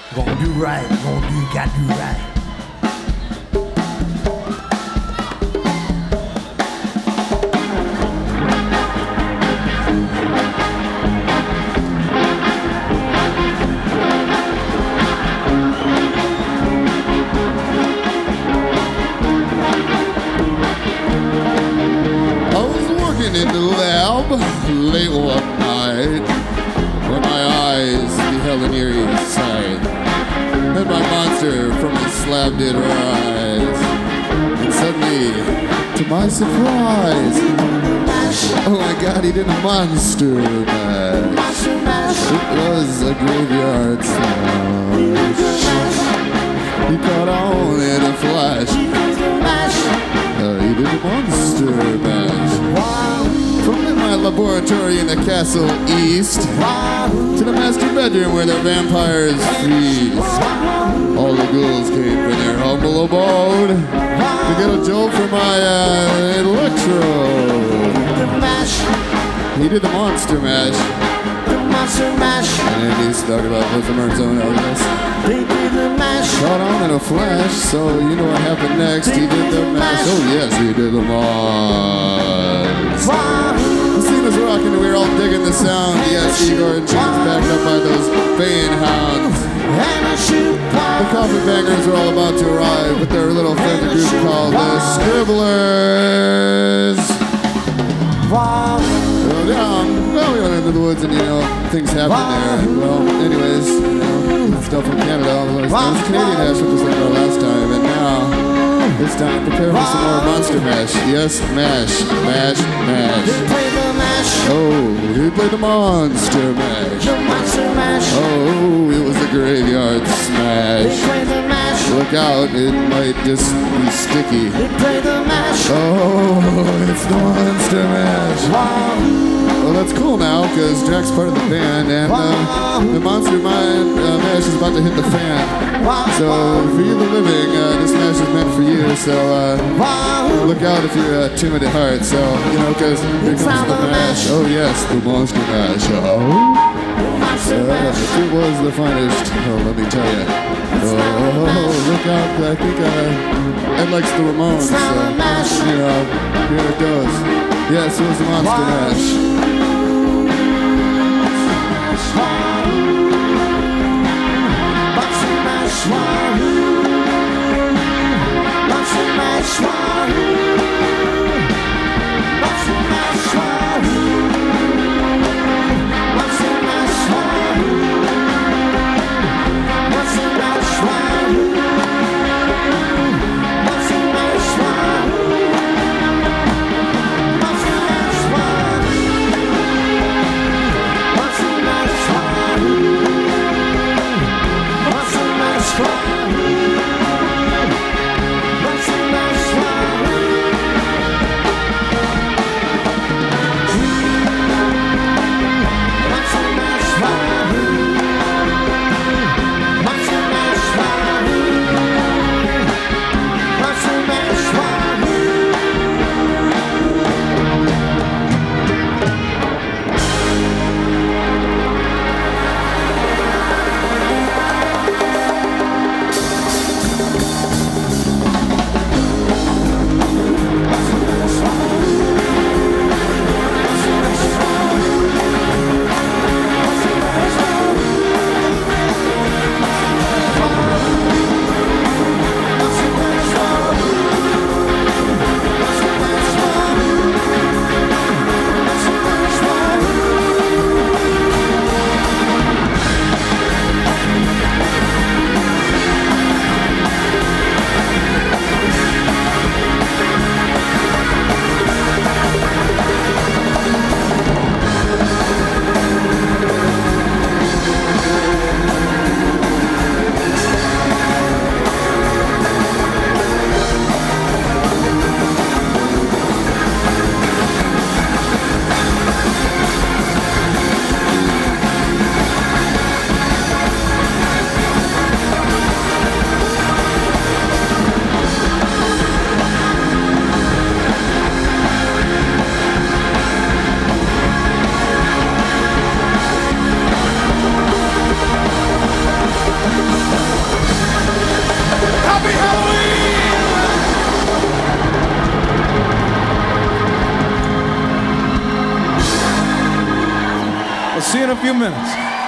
Gonna do right, gotta do right. In the lab late one night when my eyes beheld an eerie sight. Then my monster from his slab did rise, and suddenly, to my surprise, oh my God, he did a monster mash. It was a graveyard smash. He caught on in a flash. He did a monster mash. From in my laboratory in the castle east to the master bedroom where the vampires feast. All the ghouls came from their humble abode to get a jolt from my electrode. He did the monster mash. And then he stuck it up with the Merc Zone LS. Caught on in a flash, so you know what happened next. He did the mash. Oh yes, he did the mosh. The scene was rocking and we were all digging the sound. Yes, Igor and James backed up by those baying hounds. The coffee bangers were all about to arrive with their little friendly group called the Scribblers. Well, we went into the woods and, things happened there. And, well, anyways, stuff from Canada. Otherwise, it was Canadian hash, which was like our last time. And now, it's time to prepare for some more monster mash. Yes, mash. Oh, he played the monster mash. Oh, it was a graveyard smash. Look out, it might just be sticky. Oh, it's the monster mash. Well, that's cool now, because Jack's part of the band, and the Monster Mind mash is about to hit the fan. So, for you, the living, this mash is meant for you, so look out if you're timid at heart, so, because here comes the mash. Oh, yes, the Monster Mash. It was the finest, let me tell you. Oh, look out, I think Ed likes the Ramones, so, here it goes. Yes, it was the Monster Mash. See you in a few minutes.